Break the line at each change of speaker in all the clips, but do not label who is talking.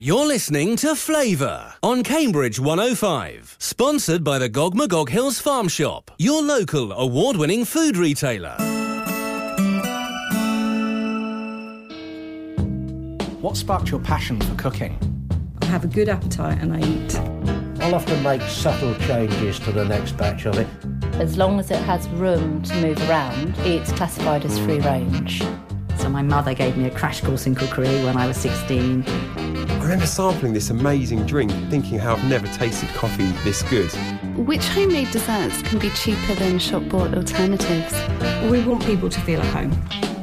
You're listening to Flavour on Cambridge 105. Sponsored by the Gog Magog Hills Farm Shop, your local award-winning food retailer.
What sparked your passion for cooking?
I have a good appetite and I eat.
I'll have to make subtle changes to the next batch of it.
As long as it has room to move around, it's classified as free range.
So my mother gave me a crash course in cookery when I was 16.
I remember sampling this amazing drink, thinking how I've never tasted coffee this good.
Which homemade desserts can be cheaper than shop-bought alternatives?
We want people to feel at home.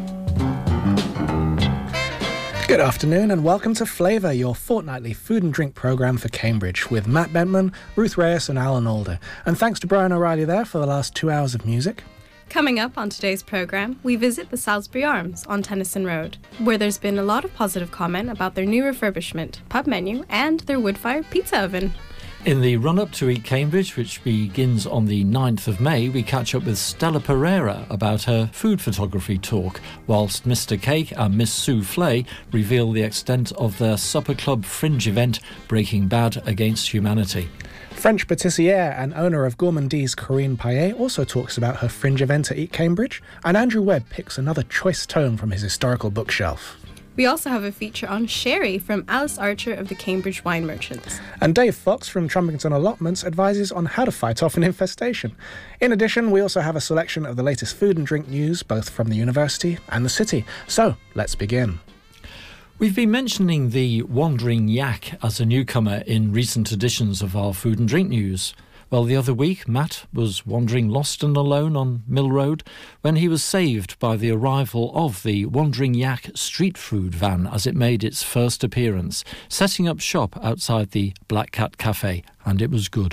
Good afternoon and welcome to Flavour, your fortnightly food and drink programme for Cambridge, with Matt Bentman, Ruth Reyes and Alan Alder. And thanks to Brian O'Reilly there for the last 2 hours of music.
Coming up on today's programme, we visit the Salisbury Arms on Tennyson Road, where there's been a lot of positive comment about their new refurbishment, pub menu and their wood-fired pizza oven.
In the run-up to Eat Cambridge, which begins on the 9th of May, we catch up with Stella Pereira about her food photography talk, whilst Mr Cake and Miss Sue Flay reveal the extent of their supper club fringe event, Breaking Bad Against Humanity.
French patissiere and owner of Gourmandise Corinne Payet also talks about her fringe event at Eat Cambridge, and Andrew Webb picks another choice tome from his historical bookshelf.
We also have a feature on sherry from Alice Archer of the Cambridge Wine Merchants.
And Dave Fox from Trumpington Allotments advises on how to fight off an infestation. In addition, we also have a selection of the latest food and drink news, both from the university and the city. So, let's begin.
We've been mentioning the Wandering Yak as a newcomer in recent editions of our food and drink news. Well, the other week, Matt was wandering lost and alone on Mill Road when he was saved by the arrival of the Wandering Yak street food van as it made its first appearance, setting up shop outside the Black Cat Cafe, and it was good.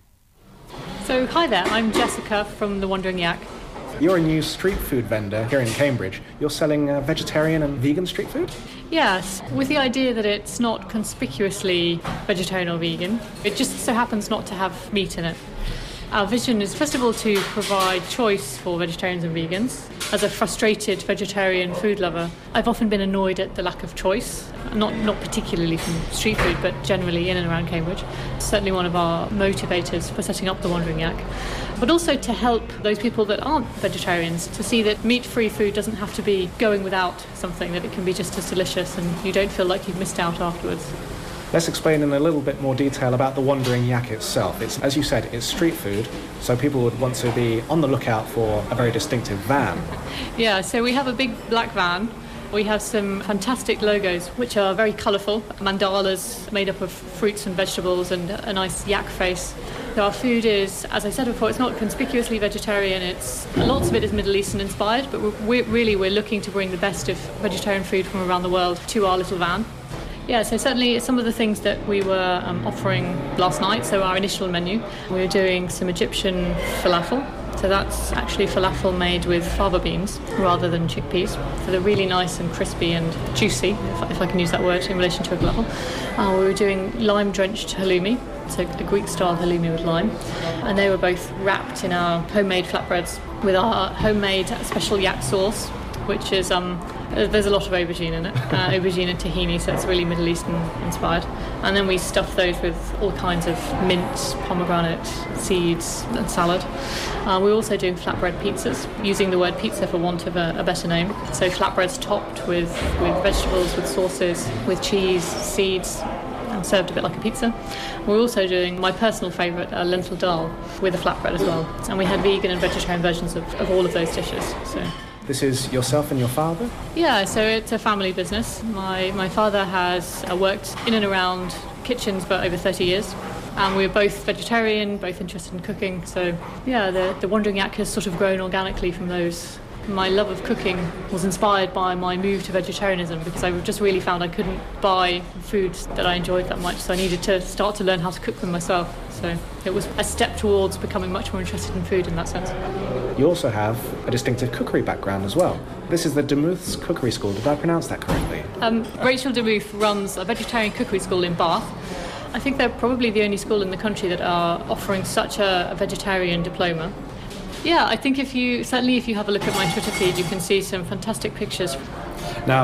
So, hi there, I'm Jessica from the Wandering Yak.
You're a new street food vendor here in Cambridge. You're selling vegetarian and vegan street food?
Yes, with the idea that it's not conspicuously vegetarian or vegan. It just so happens not to have meat in it. Our vision is, first of all, to provide choice for vegetarians and vegans. As a frustrated vegetarian food lover, I've often been annoyed at the lack of choice, not particularly from street food, but generally in and around Cambridge. Certainly one of our motivators for setting up the Wandering Yak. But also to help those people that aren't vegetarians to see that meat-free food doesn't have to be going without something, that it can be just as delicious and you don't feel like you've missed out afterwards.
Let's explain in a little bit more detail about the Wandering Yak itself. It's, as you said, it's street food, so people would want to be on the lookout for a very distinctive van.
Yeah, so we have a big black van. We have some fantastic logos, which are very colourful. Mandalas made up of fruits and vegetables and a nice yak face. So our food is, as I said before, it's not conspicuously vegetarian. Lots of it is Middle Eastern inspired, but we're looking to bring the best of vegetarian food from around the world to our little van. Yeah, so certainly some of the things that we were offering last night, so our initial menu, we were doing some Egyptian falafel. So that's actually falafel made with fava beans rather than chickpeas. So they're really nice and crispy and juicy, if I can use that word in relation to a falafel. We were doing lime-drenched halloumi, so a Greek-style halloumi with lime. And they were both wrapped in our homemade flatbreads with our homemade special yak sauce, which is, there's a lot of aubergine in it, aubergine and tahini, so it's really Middle Eastern inspired. And then we stuff those with all kinds of mint, pomegranate, seeds and salad. We're also doing flatbread pizzas, using the word pizza for want of a better name. So flatbreads topped with vegetables, with sauces, with cheese, seeds, and served a bit like a pizza. We're also doing my personal favourite, a lentil dal, with a flatbread as well. And we had vegan and vegetarian versions of all of those dishes. So.
This is yourself and your father?
Yeah, so it's a family business. My father has worked in and around kitchens for over 30 years. And we're both vegetarian, both interested in cooking. So, yeah, the Wandering Yak has sort of grown organically from those. My love of cooking was inspired by my move to vegetarianism because I just really found I couldn't buy foods that I enjoyed that much, so I needed to start to learn how to cook them myself. So it was a step towards becoming much more interested in food in that sense.
You also have a distinctive cookery background as well. This is the Demuth's Cookery School. Did I pronounce that correctly?
Rachel Demuth runs a vegetarian cookery school in Bath. I think they're probably the only school in the country that are offering such a vegetarian diploma. Yeah, I think if you have a look at my Twitter feed, you can see some fantastic pictures.
Now,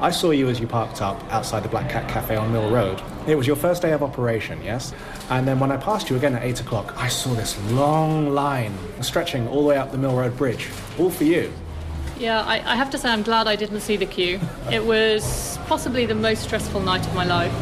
I saw you as you parked up outside the Black Cat Cafe on Mill Road. It was your first day of operation, yes? And then when I passed you again at 8 o'clock, I saw this long line stretching all the way up the Mill Road Bridge, all for you.
Yeah, I have to say I'm glad I didn't see the queue. It was possibly the most stressful night of my life.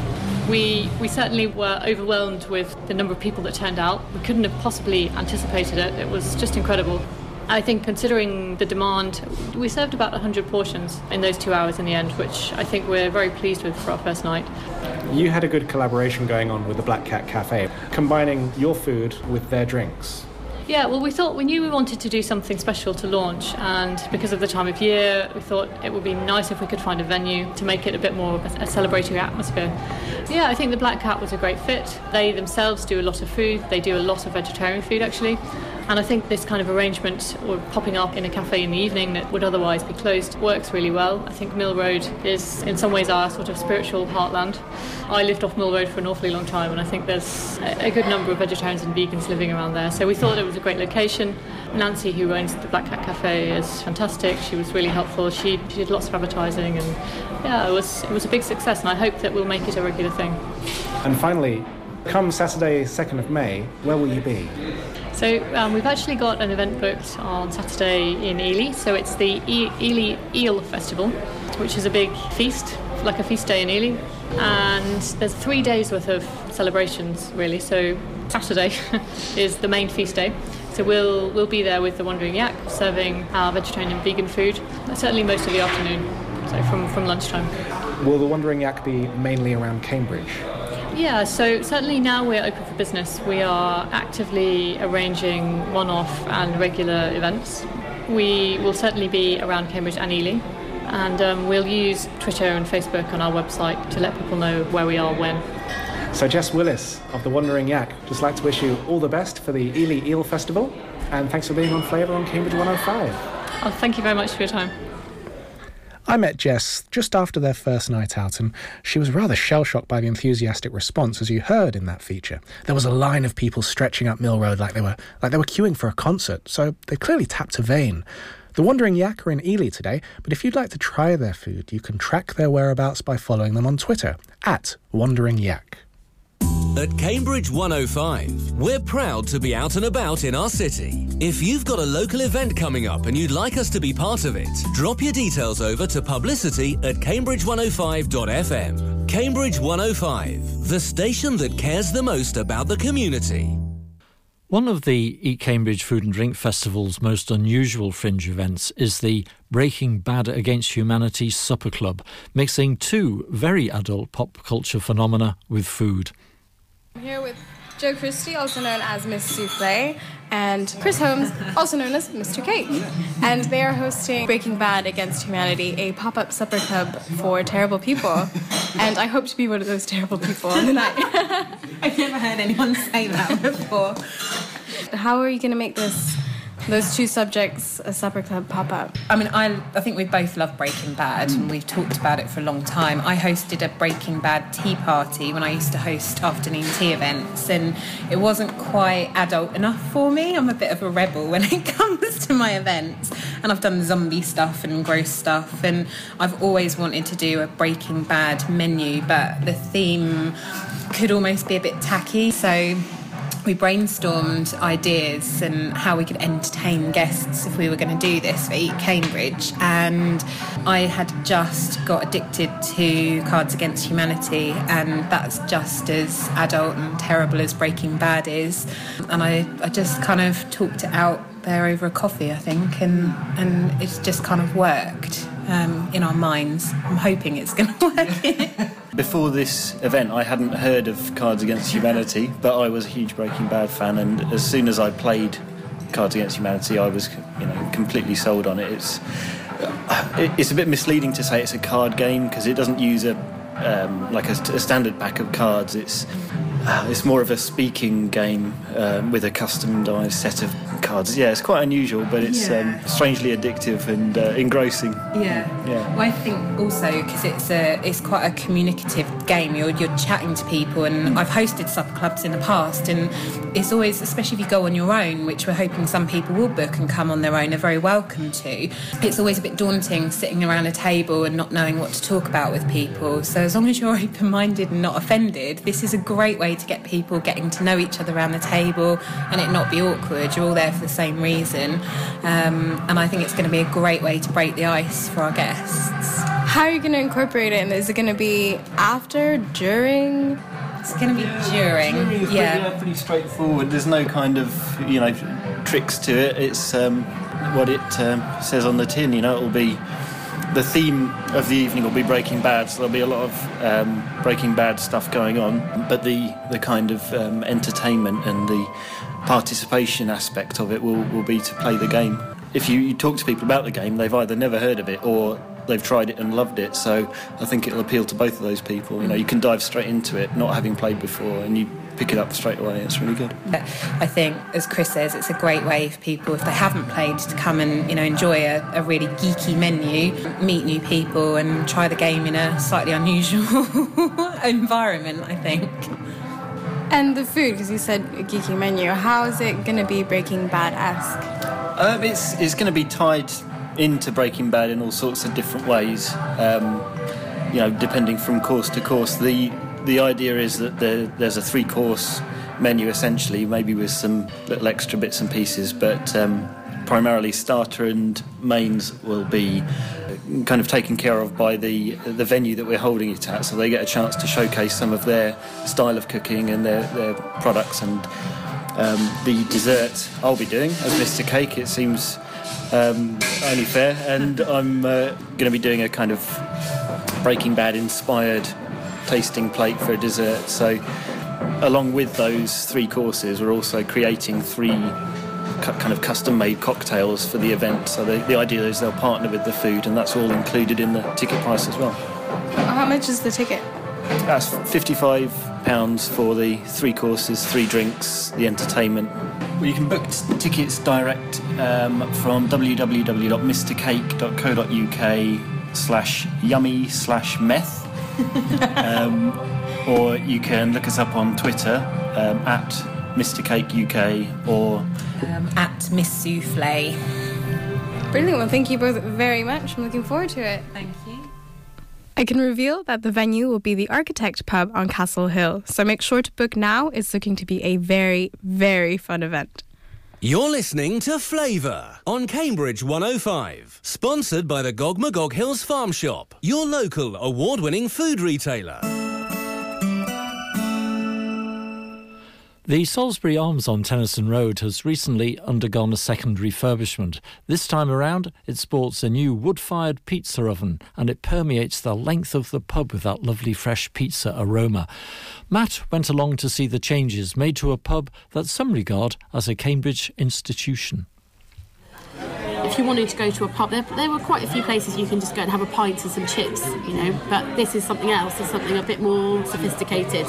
We certainly were overwhelmed with the number of people that turned out. We couldn't have possibly anticipated it. It was just incredible. I think considering the demand, we served about 100 portions in those 2 hours in the end, which I think we're very pleased with for our first night.
You had a good collaboration going on with the Black Cat Cafe, combining your food with their drinks.
Yeah, well, we knew we wanted to do something special to launch, and because of the time of year, we thought it would be nice if we could find a venue to make it a bit more of a celebratory atmosphere. Yeah, I think the Black Cat was a great fit. They themselves do a lot of food. They do a lot of vegetarian food, actually. And I think this kind of arrangement, or popping up in a cafe in the evening that would otherwise be closed, works really well. I think Mill Road is in some ways our sort of spiritual heartland. I lived off Mill Road for an awfully long time, and I think there's a good number of vegetarians and vegans living around there. So we thought it was a great location. Nancy, who owns the Black Cat Cafe, is fantastic. She was really helpful. She did lots of advertising, and yeah, it was a big success, and I hope that we'll make it a regular thing.
And finally, come Saturday, 2nd of May, where will you be?
So we've actually got an event booked on Saturday in Ely. So it's the Ely Eel Festival, which is a big feast, like a feast day in Ely. And there's 3 days worth of celebrations, really. So Saturday is the main feast day. So we'll be there with the Wandering Yak, serving our vegetarian and vegan food, certainly most of the afternoon, so from lunchtime.
Will the Wandering Yak be mainly around Cambridge?
Yeah, so certainly now we're open for business. We are actively arranging one-off and regular events. We will certainly be around Cambridge and Ely, and we'll use Twitter and Facebook on our website to let people know where we are when.
So Jess Willis of the Wandering Yak, just like to wish you all the best for the Ely Eel Festival, and thanks for being on Flavour on Cambridge 105.
Oh, thank you very much for your time.
I met Jess just after their first night out, and she was rather shell-shocked by the enthusiastic response, as you heard in that feature. There was a line of people stretching up Mill Road like they were queuing for a concert, so they clearly tapped a vein. The Wandering Yak are in Ely today, but if you'd like to try their food, you can track their whereabouts by following them on Twitter, @WanderingYak.
At Cambridge 105, we're proud to be out and about in our city. If you've got a local event coming up and you'd like us to be part of it, drop your details over to publicity@cambridge105.fm. Cambridge 105, the station that cares the most about the community.
One of the Eat Cambridge Food and Drink Festival's most unusual fringe events is the Breaking Bad Against Humanity Supper Club, mixing two very adult pop culture phenomena with food.
I'm here with Joe Christie, also known as Miss Souffle, and Chris Holmes, also known as Mr. Cake. And they are hosting Breaking Bad Against Humanity, a pop-up supper club for terrible people. And I hope to be one of those terrible people on the night.
I've never heard anyone say that before.
How are you going to make those two subjects a supper club pop up?
I mean, I think we both love Breaking Bad, and we've talked about it for a long time. I hosted a Breaking Bad tea party when I used to host afternoon tea events, and it wasn't quite adult enough for me. I'm a bit of a rebel when it comes to my events, and I've done zombie stuff and gross stuff, and I've always wanted to do a Breaking Bad menu, but the theme could almost be a bit tacky, so we brainstormed ideas and how we could entertain guests if we were going to do this for Eat Cambridge, and I had just got addicted to Cards Against Humanity, and that's just as adult and terrible as Breaking Bad is, and I just kind of talked it out there over a coffee, I think, and it's just kind of worked in our minds. I'm hoping it's going to work.
Before this event, I hadn't heard of Cards Against Humanity, but I was a huge Breaking Bad fan, and as soon as I played Cards Against Humanity, I was, completely sold on it. It's a bit misleading to say it's a card game because it doesn't use a standard pack of cards. It's more of a speaking game with a customized set of cards. Yeah, it's quite unusual, but it's strangely addictive and engrossing.
Yeah. Well, I think also because it's quite a communicative game. You're chatting to people, and I've hosted supper clubs in the past, and it's always, especially if you go on your own, which we're hoping some people will book and come on their own, are very welcome to. It's always a bit daunting sitting around a table and not knowing what to talk about with people. So as long as you're open-minded and not offended, this is a great way to get people getting to know each other around the table and it not be awkward. You're all there for the same reason, and I think it's going to be a great way to break the ice for our guests.
How are you going to incorporate it? Is it going to be after, during?
It's going to be during.
Pretty straightforward. There's no kind of tricks to it. It's what it says on the tin. It'll be the theme of the evening will be Breaking Bad, so there'll be a lot of Breaking Bad stuff going on. But the kind of entertainment and the participation aspect of it will be to play the game. If you talk to people about the game, they've either never heard of it or they've tried it and loved it. So I think it'll appeal to both of those people. You can dive straight into it, not having played before, and you pick it up straight away. It's really good.
I think, as Chris says, it's a great way for people, if they haven't played, to come and enjoy a really geeky menu, meet new people, and try the game in a slightly unusual environment, I think.
And the food, because you said a geeky menu, how is it going to be Breaking Bad-esque?
It's going to be tied into Breaking Bad in all sorts of different ways, depending from course to course. The idea is that there's a 3-course menu, essentially, maybe with some little extra bits and pieces, but primarily starter and mains will be kind of taken care of by the venue that we're holding it at, so they get a chance to showcase some of their style of cooking and their products. And the dessert I'll be doing as Mr. Cake, it seems only fair, and I'm going to be doing a kind of Breaking Bad inspired tasting plate for a dessert. So along with those 3 courses, we're also creating 3 kind of custom-made cocktails for the event. So the idea is they'll partner with the food, and that's all included in the ticket price as well.
How much is the ticket?
That's £55 for the 3 courses, 3 drinks, the entertainment. Well, you can book tickets direct from www.mrcake.co.uk/yummy/meth. Or you can look us up on Twitter at Mr. Cake UK or
at Miss Souffle.
Brilliant. Well, thank you both very much. I'm looking forward to it.
Thank you.
I can reveal that the venue will be the Architect Pub on Castle Hill, so make sure to book now. It's looking to be a very, very fun event.
You're listening to Flavour on Cambridge 105, sponsored by the Gog Magog Hills Farm Shop, your local award-winning food retailer.
The Salisbury Arms on Tennyson Road has recently undergone a second refurbishment. This time around, it sports a new wood-fired pizza oven, and it permeates the length of the pub with that lovely fresh pizza aroma. Matt went along to see the changes made to a pub that some regard as a Cambridge institution.
If you wanted to go to a pub, there were quite a few places you can just go and have a pint and some chips, but this is something else. It's something a bit more sophisticated.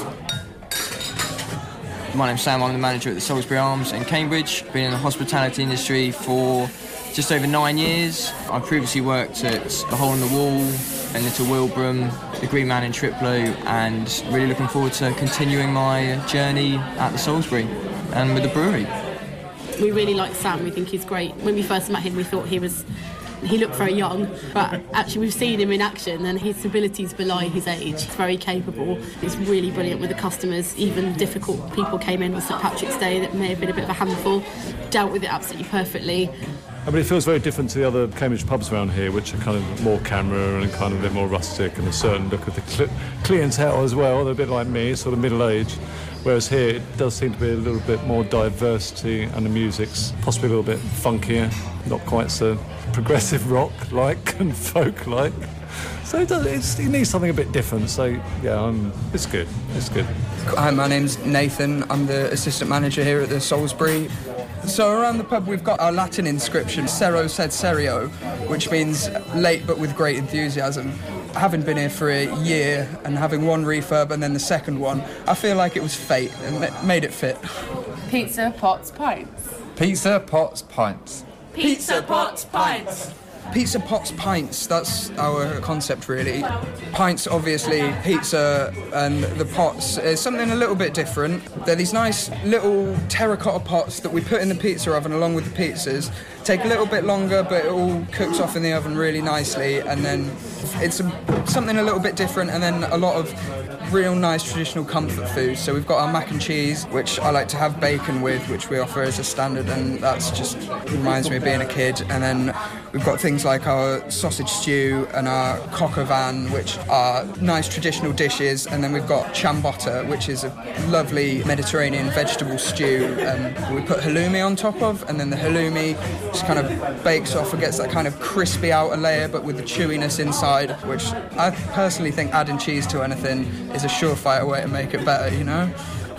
My name's Sam, I'm the manager at the Salisbury Arms in Cambridge. Been in the hospitality industry for just over 9 years. I previously worked at The Hole in the Wall, and Little Wilbraham, the Green Man in Triplo, and really looking forward to continuing my journey at the Salisbury and with the brewery.
We really like Sam, we think he's great. When we first met him, we thought he looked very young, but actually we've seen him in action and his abilities belie his age. He's very capable. He's really brilliant with the customers. Even difficult people came in on St Patrick's Day that may have been a bit of a handful, dealt with it absolutely perfectly.
I mean, it feels very different to the other Cambridge pubs around here, which are kind of more camera and kind of a bit more rustic, and a certain look of the clientele as well. They're a bit like me, sort of middle-aged. Whereas here, it does seem to be a little bit more diversity, and the music's possibly a little bit funkier, not quite so progressive rock-like and folk-like. So it needs something a bit different. So, yeah, it's good. It's good.
Hi, my name's Nathan. I'm the assistant manager here at the Salisbury. So around the pub, we've got our Latin inscription, Cero sed serio, which means late but with great enthusiasm. Having been here for a year and having one refurb and then the second one, I feel like it was fate and made it fit.
Pizza, pots, pints. Pizza, pots, pints.
Pizza, pots, pints.
Pizza, pots, pints, that's our concept really. Pints, obviously, pizza, and the pots is something a little bit different. They're these nice little terracotta pots that we put in the pizza oven along with the pizzas. Take a little bit longer, but it all cooks off in the oven really nicely, and then it's something a little bit different, and then a lot of real nice traditional comfort food. So we've got our mac and cheese, which I like to have bacon with, which we offer as a standard, and that's just reminds me of being a kid. And then we've got things like our sausage stew and our coq au vin, which are nice traditional dishes. And then we've got ciabatta, which is a lovely Mediterranean vegetable stew, we put halloumi on top of, and then the halloumi just kind of bakes off and gets that kind of crispy outer layer but with the chewiness inside, which I personally think adding cheese to anything is a surefire way to make it better, you know?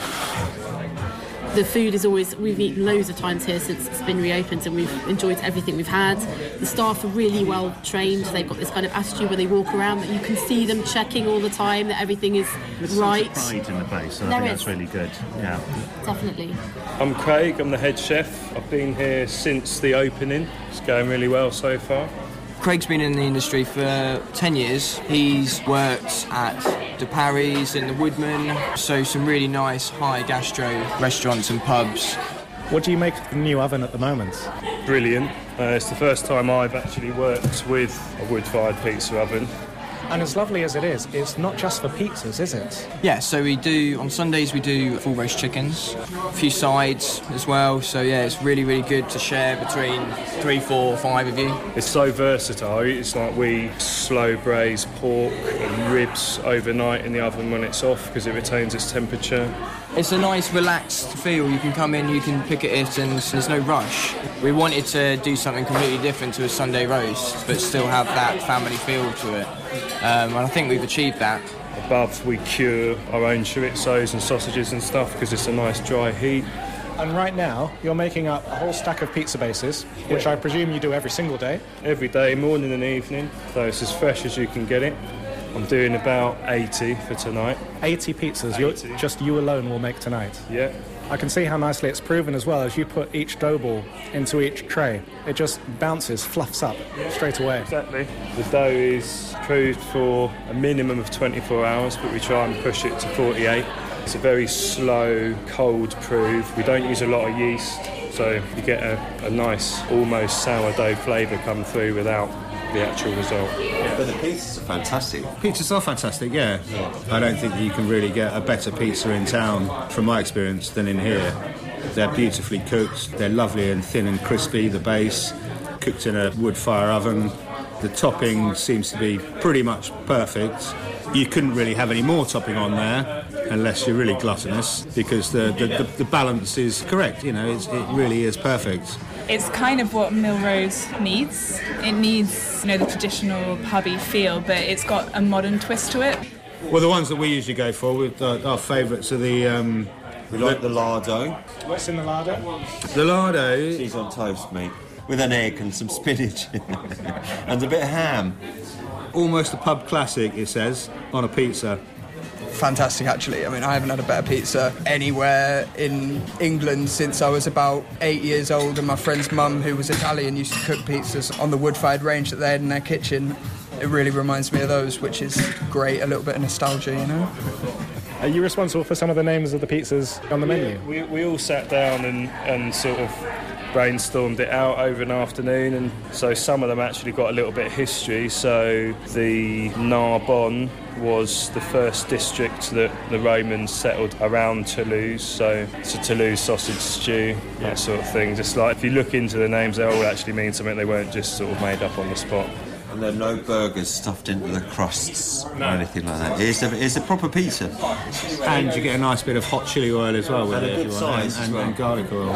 The food is always, we've eaten loads of times here since it's been reopened, and we've enjoyed everything we've had. The staff are really well trained. They've got this kind of attitude where they walk around that you can see them checking all the time that everything is right.
There's pride in the place, and I think that's really good. Yeah,
definitely.
I'm Craig, I'm the head chef. I've been here since the opening. It's going really well so far.
Craig's been in the industry for 10 years. He's worked at De Paris and the Woodman, so some really nice high gastro restaurants and pubs.
What do you make of the new oven at the moment?
Brilliant. It's the first time I've actually worked with a wood-fired pizza oven.
And as lovely as it is, it's not just for pizzas, is it?
Yeah, so we do, on Sundays we do full roast chickens, a few sides as well, so yeah, it's really, really good to share between 3, 4, 5 of you.
It's so versatile. It's like we slow braise pork and ribs overnight in the oven when it's off because it retains its temperature.
It's a nice relaxed feel. You can come in, you can pick at it, and there's no rush. We wanted to do something completely different to a Sunday roast, but still have that family feel to it. And I think we've achieved that.
Above, we cure our own chorizos and sausages and stuff because it's a nice dry heat.
And right now, you're making up a whole stack of pizza bases, which I presume you do every single day?
Every day, morning and evening, so it's as fresh as you can get it. I'm doing about 80 for tonight.
80 pizzas, 80. Just you alone will make tonight?
Yeah.
I can see how nicely it's proven as well. As you put each dough ball into each tray, it just bounces, fluffs up straight away.
Exactly. The dough is proved for a minimum of 24 hours, but we try and push it to 48. It's a very slow, cold proof. We don't use a lot of yeast, so you get a nice, almost sourdough flavour come through without the actual result.
But the pizzas are fantastic.
Pizzas are fantastic, yeah. I don't think you can really get a better pizza in town, from my experience, than in here. They're beautifully cooked, they're lovely and thin and crispy, the base, cooked in a wood fire oven. The topping seems to be pretty much perfect. You couldn't really have any more topping on there unless you're really gluttonous, because the balance is correct, you know, it really is perfect.
It's kind of what Millrose needs. It needs, you know, the traditional pubby feel, but it's got a modern twist to it.
Well, the ones that we usually go for, with our favourites are the...
we like the lardo.
What's in the lardo?
The lardo...
Cheese on toast, mate. With an egg and some spinach. And a bit of ham.
Almost a pub classic, it says, on a pizza.
Fantastic, actually. I mean, I haven't had a better pizza anywhere in England since I was about 8 years old, and my friend's mum, who was Italian, used to cook pizzas on the wood-fired range that they had in their kitchen. It really reminds me of those, which is great, a little bit of nostalgia, you know?
Are you responsible for some of the names of the pizzas on the menu?
We all sat down and sort of brainstormed it out over an afternoon, and so some of them actually got a little bit of history. So the Narbonne was the first district that the Romans settled around Toulouse, so it's a Toulouse sausage stew, that sort of thing. Just like, if you look into the names, they all actually mean something. They weren't just sort of made up on the spot.
And there are no burgers stuffed into the crusts or anything like that. It's a proper pizza.
And you get a nice bit of hot chili oil as well with
and
it.
A good size
and garlic oil.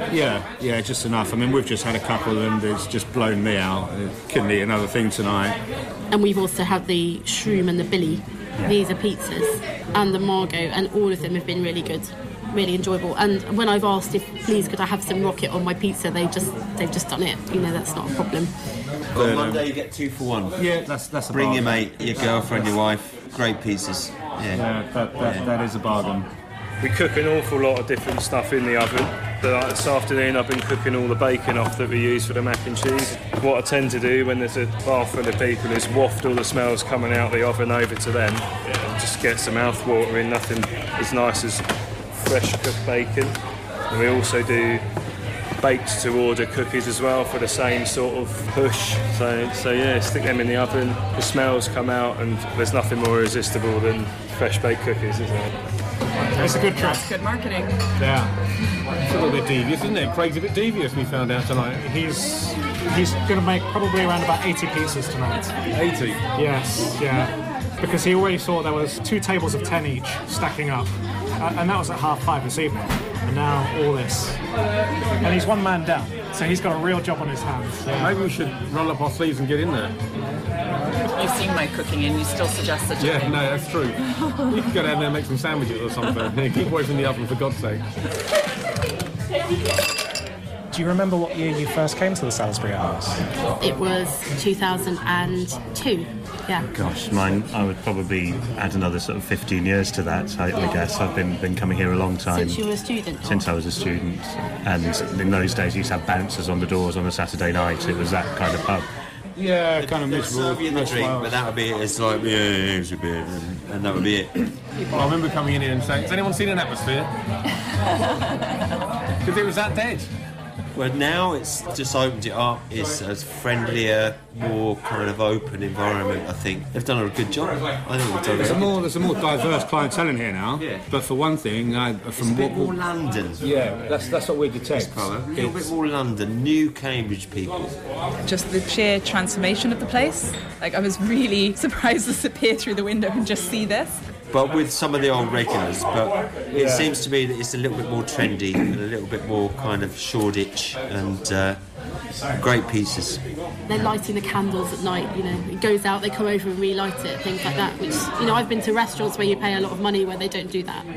Yeah, just enough. I mean, we've just had a couple and it's just blown me out. Couldn't eat another thing tonight.
And we've also had the Shroom and the Billy. Yeah. These are pizzas. And the Margot, and all of them have been really good. Really enjoyable. And when I've asked if, please, could I have some rocket on my pizza, they've just done it. You know, that's not a problem.
On Monday you get 2 for 1.
Yeah, that's a
Bring
bargain.
your mate, your girlfriend, your wife. Great pizzas.
Yeah, that is a bargain.
We cook an awful lot of different stuff in the oven. But this afternoon I've been cooking all the bacon off that we use for the mac and cheese. What I tend to do when there's a bar full of people is waft all the smells coming out the oven over to them. Just get some mouth watering, nothing as nice as fresh cooked bacon. And we also do baked to order cookies as well for the same sort of push. So yeah, stick them in the oven, the smells come out, and there's nothing more irresistible than fresh baked cookies, isn't it?
It's a good trick.
That's good marketing.
Yeah. It's a little bit devious, isn't it? Craig's a bit devious, we found out tonight.
He's going to make probably around about 80 pizzas tonight.
80?
Yes, yeah. Because he already thought there was 2 tables of 10 each stacking up. And that was at 5:30 this evening. And now all this. And he's one man down, so he's got a real job on his hands. Yeah.
Maybe we should roll up our sleeves and get in there.
You've seen my cooking and you still suggest such a
Yeah,
thing.
no, that's true. You could go down there and make some sandwiches or something. Keep away from the oven, for God's sake.
Do you remember what year you first came to the Salisbury Arms?
It was 2002, yeah.
Gosh, mine, I would probably add another sort of 15 years to that, I guess. I've been coming here a long time.
Since you were a student?
Since I was a student. And in those days, you used to have bouncers on the doors on a Saturday night. It was that kind of pub.
Yeah, kind of miserable.
Serve you the drink, but that would be it. It's like, yeah, here's a beer, and that would be it.
Well, I remember coming in here and saying, has anyone seen an atmosphere? Because it was that dead.
Well, now it's just opened it up. It's a friendlier, more kind of open environment, I think. They've done a good job. I think they've done
There's a more diverse clientele in here now.
Yeah.
But for one thing,
it's a bit more London.
Yeah, that's what we detect.
A little bit more London, new Cambridge people.
Just the sheer transformation of the place. Like, I was really surprised to peer through the window and just see this.
But with some of the old regulars, but it seems to me that it's a little bit more trendy and a little bit more kind of Shoreditch and great pieces.
They're lighting the candles at night, you know. It goes out, they come over and relight it, things like that, which, you know, I've been to restaurants where you pay a lot of money where they don't do that.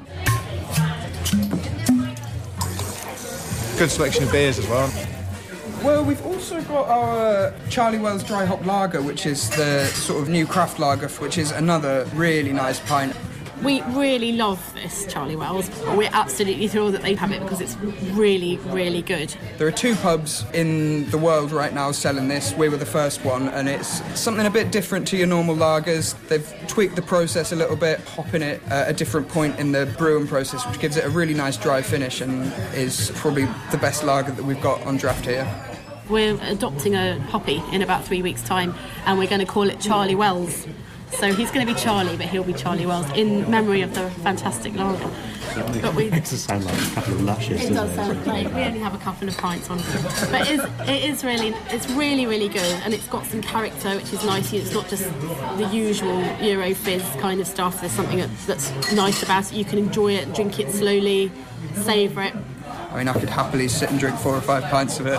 Good selection of beers as well. Well, we've also got our Charlie Wells Dry Hop Lager, which is the sort of new craft lager, which is another really nice pint.
We really love this Charlie Wells. We're absolutely thrilled that they have it because it's really, really good.
There are 2 pubs in the world right now selling this. We were the first one, and it's something a bit different to your normal lagers. They've tweaked the process a little bit, hopping it at a different point in the brewing process, which gives it a really nice dry finish and is probably the best lager that we've got on draft here.
We're adopting a hoppy in about 3 weeks' time, and we're going to call it Charlie Wells. So he's going to be Charlie, but he'll be Charlie Wells in memory of the fantastic lager. But
It makes it sound like a couple of lushes.
It does sound like we only have a couple of pints on it, but it's really, really good, and it's got some character, which is nice. It's not just the usual Euro fizz kind of stuff. There's something that's nice about it. You can enjoy it, drink it slowly, savour it.
I mean, I could happily sit and drink 4 or 5 pints of it.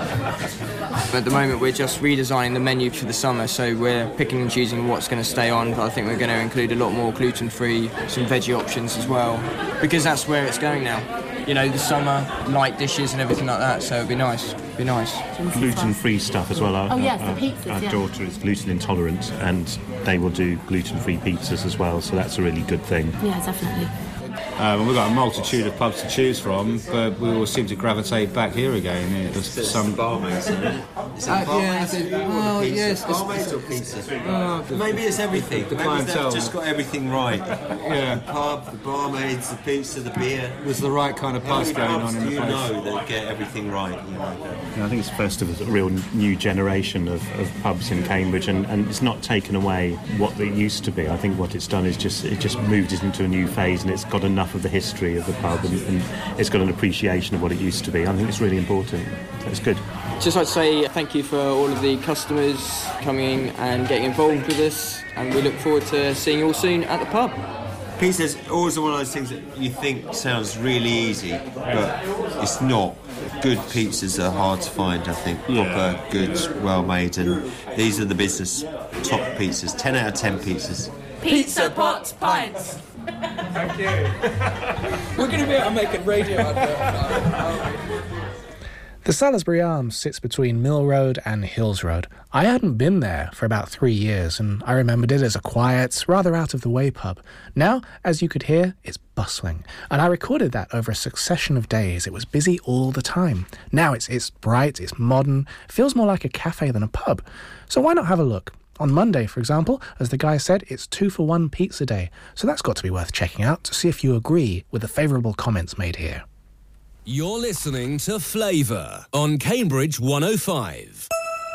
At the moment, we're just redesigning the menu for the summer, so we're picking and choosing what's going to stay on, but I think we're going to include a lot more gluten-free, some veggie options as well, because that's where it's going now. You know, the summer, light dishes and everything like that, so it'd be nice.
Gluten-free stuff as well.
The pizzas,
our daughter is gluten intolerant, and they will do gluten-free pizzas as well, so that's a really good thing.
Yeah, definitely.
We've got a multitude of pubs to choose from, but we all seem to gravitate back here again.
Some barmaids, isn't it? Is it barmaids?
Yes.
Barmaids or pizza? Maybe it's everything.
The
Maybe
clientele.
they've just got everything right.
Yeah.
The pub, the barmaids, the pizza, the beer.
There's the right kind of pubs going on in the place.
You know that get everything right. You know.
I think it's the first of a real new generation of pubs in Cambridge, and it's not taken away what it used to be. I think what it's done is it just moved it into a new phase, and it's got enough of the history of the pub, and it's got an appreciation of what it used to be. I think it's really important. So it's good.
Just like to say thank you for all of the customers coming and getting involved with us, and we look forward to seeing you all soon at the pub.
Pizza's always one of those things that you think sounds really easy, but it's not. Good pizzas are hard to find, I think. Proper, good, well made, and these are the business top pizzas. 10 out of 10 pizzas.
Pizza, pots, pints.
Thank you. We're going to be able to make a radio advert.
The Salisbury Arms sits between Mill Road and Hills Road. I hadn't been there for about 3 years, and I remembered it as a quiet, rather out-of-the-way pub. Now, as you could hear, it's bustling, and I recorded that over a succession of days. It was busy all the time. Now it's bright, it's modern, feels more like a cafe than a pub. So why not have a look? On Monday, for example, as the guy said, it's 2-for-1 pizza day, so that's got to be worth checking out to see if you agree with the favourable comments made here.
You're listening to Flavour on Cambridge 105.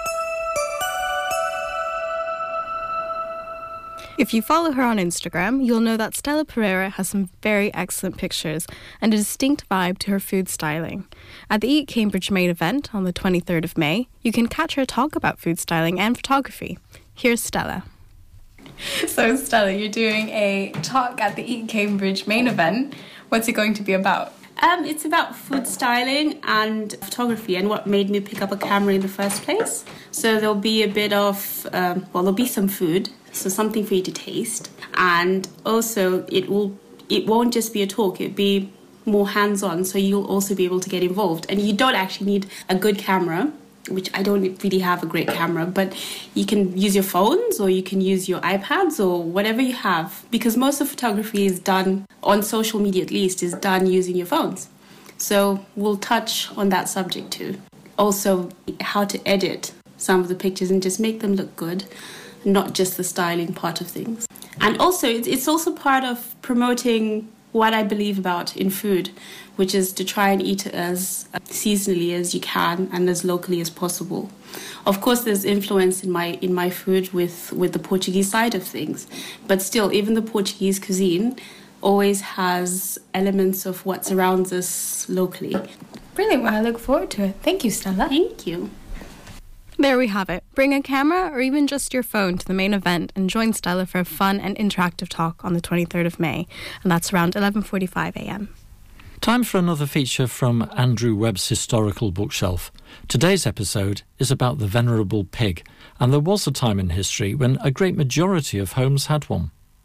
If you follow her on Instagram, you'll know that Stella Pereira has some very excellent pictures and a distinct vibe to her food styling. At the Eat Cambridge main event on the 23rd of May, you can catch her talk about food styling and photography. Here's Stella. So Stella, you're doing a talk at the Eat Cambridge main event. What's it going to be about?
It's about food styling and photography and what made me pick up a camera in the first place. So there'll be a bit of, there'll be some food, so something for you to taste. And also it won't just be a talk, it'll be more hands-on, so you'll also be able to get involved. And you don't actually need a good camera, which I don't really have a great camera, but you can use your phones or you can use your iPads or whatever you have, because most of photography is done, on social media at least, is done using your phones. So we'll touch on that subject too. Also, how to edit some of the pictures and just make them look good, not just the styling part of things. And also, it's also part of promoting what I believe about in food, which is to try and eat as seasonally as you can and as locally as possible. Of course, there's influence in my food with the Portuguese side of things, but still, even the Portuguese cuisine always has elements of what surrounds us locally.
Brilliant, well, I look forward to it. Thank you, Stella.
Thank you.
There we have it. Bring a camera or even just your phone to the main event and join Stella for a fun and interactive talk on the 23rd of May, and that's around 11:45 a.m.
Time for another feature from Andrew Webb's Historical Bookshelf. Today's episode is about the venerable pig, and there was a time in history when a great majority of homes had one.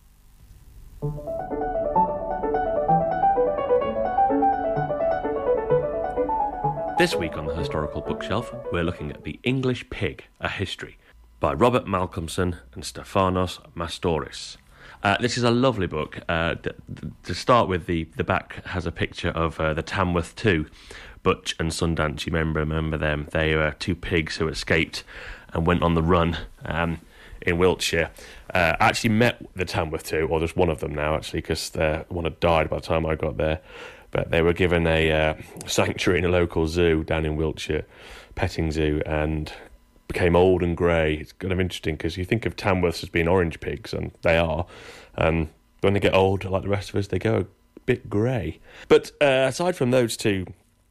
This week on the Historical Bookshelf, we're looking at The English Pig, A History, by Robert Malcolmson and Stefanos Mastoris. This is a lovely book. To start with, the back has a picture of the Tamworth 2, Butch and Sundance. You remember them? They were two pigs who escaped and went on the run in Wiltshire. Actually met the Tamworth 2, or there's one of them now, actually, because one had died by the time I got there. But they were given a sanctuary in a local zoo down in Wiltshire, petting zoo, and became old and grey. It's kind of interesting because you think of Tamworths as being orange pigs, and they are. When they get old, like the rest of us, they go a bit grey. But aside from those two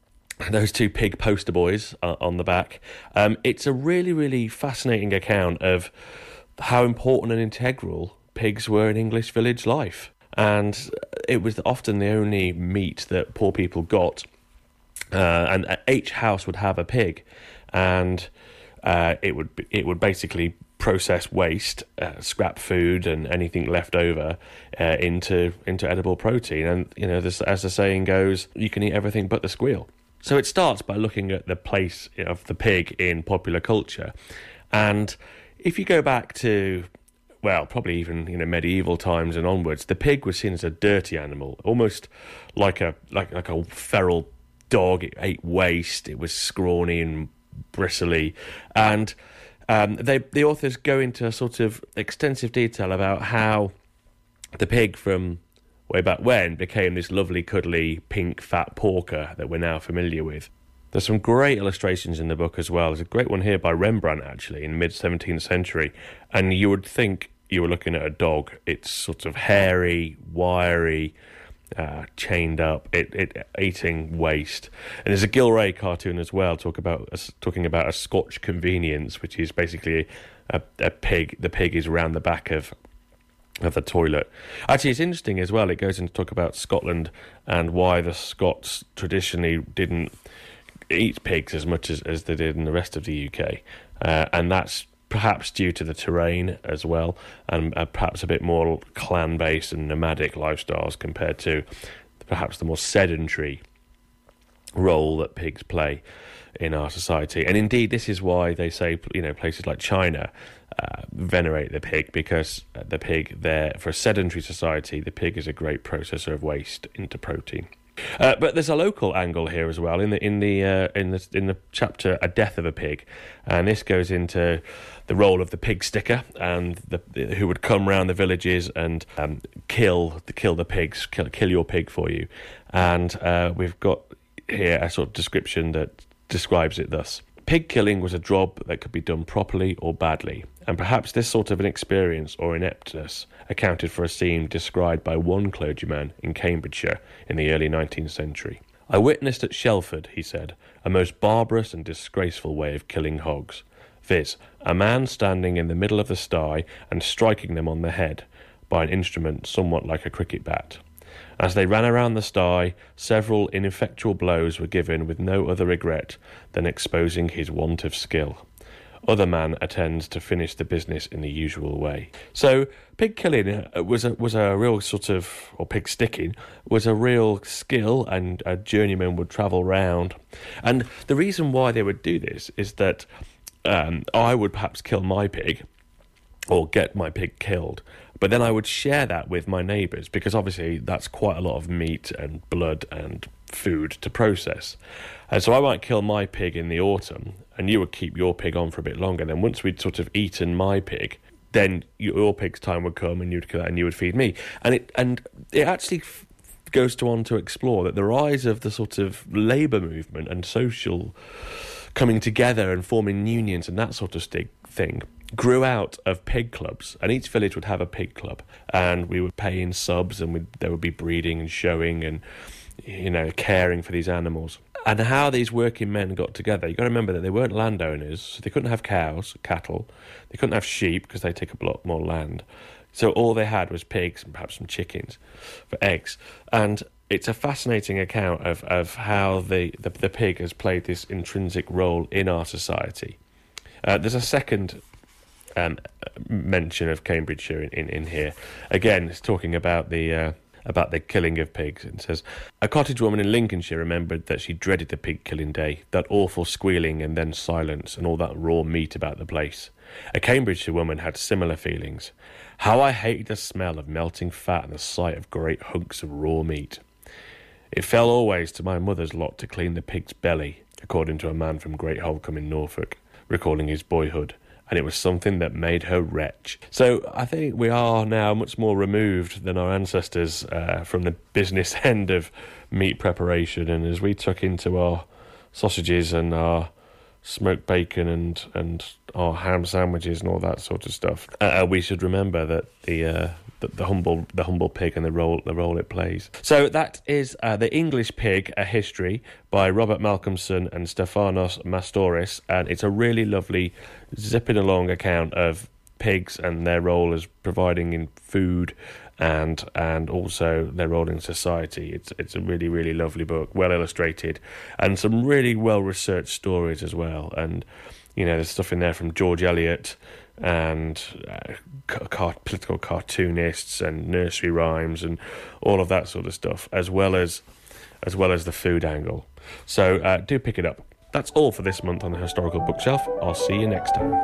pig poster boys on the back, it's a really, really fascinating account of how important and integral pigs were in English village life. And it was often the only meat that poor people got. And each house would have a pig, and it would basically process waste, scrap food, and anything left over into edible protein. And as the saying goes, you can eat everything but the squeal. So it starts by looking at the place of the pig in popular culture, and if you go back to, well, probably even medieval times and onwards, the pig was seen as a dirty animal, almost like a feral dog. It ate waste. It was scrawny and bristly, and the authors go into a sort of extensive detail about how the pig from way back when became this lovely, cuddly, pink, fat porker that we're now familiar with. There's some great illustrations in the book as well. There's a great one here by Rembrandt, actually, in the mid-17th century, and you would think you were looking at a dog. It's sort of hairy, wiry, chained up, it eating waste. And there's a Gilray cartoon as well, talking about a Scotch convenience, which is basically a pig. The pig is around the back of the toilet. Actually, it's interesting as well. It goes into talk about Scotland and why the Scots traditionally didn't eat pigs as much as they did in the rest of the UK, and that's perhaps due to the terrain as well, and perhaps a bit more clan-based and nomadic lifestyles compared to perhaps the more sedentary role that pigs play in our society. And indeed, this is why they say, places like China venerate the pig, because the pig there, for a sedentary society, the pig is a great processor of waste into protein. But there's a local angle here as well in the chapter "A Death of a Pig," and this goes into the role of the pig sticker and who would come round the villages and kill the pigs, kill your pig for you. And we've got here a sort of description that describes it thus: pig killing was a job that could be done properly or badly, and perhaps this sort of an experience or ineptness accounted for a scene described by one clergyman in Cambridgeshire in the early 19th century. "I witnessed at Shelford," he said, "a most barbarous and disgraceful way of killing hogs, viz., a man standing in the middle of the sty and striking them on the head by an instrument somewhat like a cricket bat. As they ran around the sty, several ineffectual blows were given with no other regret than exposing his want of skill. Other man attends to finish the business in the usual way." So pig killing was a real sort of, or pig sticking, was a real skill, and a journeyman would travel round. And the reason why they would do this is that I would perhaps kill my pig, or get my pig killed, but then I would share that with my neighbours, because obviously that's quite a lot of meat and blood and food to process. And so I might kill my pig in the autumn, and you would keep your pig on for a bit longer. Then once we'd sort of eaten my pig, then your pig's time would come, and you'd kill that, and you would feed me. And it actually goes on to explore that the rise of the sort of labour movement and social coming together and forming unions and that sort of thing grew out of pig clubs, and each village would have a pig club, and we would pay in subs, and there would be breeding and showing and caring for these animals. And how these working men got together, you've got to remember that they weren't landowners, so they couldn't have cows, cattle, they couldn't have sheep because they take up a lot more land. So all they had was pigs and perhaps some chickens for eggs. And it's a fascinating account of how the pig has played this intrinsic role in our society. There's a second mention of Cambridgeshire in here. Again, it's talking about the killing of pigs. It says, "A cottage woman in Lincolnshire remembered that she dreaded the pig killing day, that awful squealing and then silence and all that raw meat about the place. A Cambridgeshire woman had similar feelings. How I hated the smell of melting fat and the sight of great hunks of raw meat. It fell always to my mother's lot to clean the pig's belly," according to a man from Great Holcombe in Norfolk, recalling his boyhood. "And it was something that made her wretch." So I think we are now much more removed than our ancestors from the business end of meat preparation. And as we tuck into our sausages and our smoked bacon and our ham sandwiches and all that sort of stuff, we should remember that the humble pig and the role it plays. So that is The English Pig: A History by Robert Malcolmson and Stefanos Mastoris, and it's a really lovely zipping along account of pigs and their role as providing in food and also their role in society. It's a really, really lovely book, well illustrated, and some really well researched stories as well. And there's stuff in there from George Eliot and political cartoonists and nursery rhymes and all of that sort of stuff, as well as the food angle. So do pick it up. That's all for this month on the Historical Bookshelf. I'll see you next time.